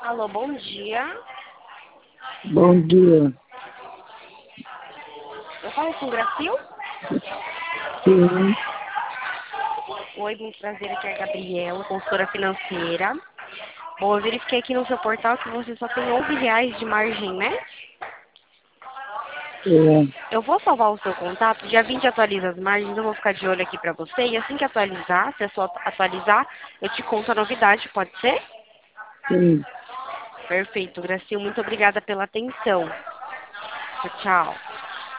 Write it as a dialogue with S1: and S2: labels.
S1: Alô, bom dia.
S2: Bom dia.
S1: Eu falo com o Gracil?
S2: Sim,
S1: Oi, muito prazer, aqui é a Gabriela, consultora financeira. Bom, eu verifiquei aqui no seu portal que você só tem R$ 11 de margem, né?
S2: é,
S1: Eu vou salvar o seu contato, dia 20 atualiza as margens, eu vou ficar de olho aqui pra você. E assim que atualizar, se é só atualizar, eu te conto a novidade, pode ser?
S2: sim.
S1: Perfeito, Gracil, muito obrigada pela atenção. Tchau, tchau.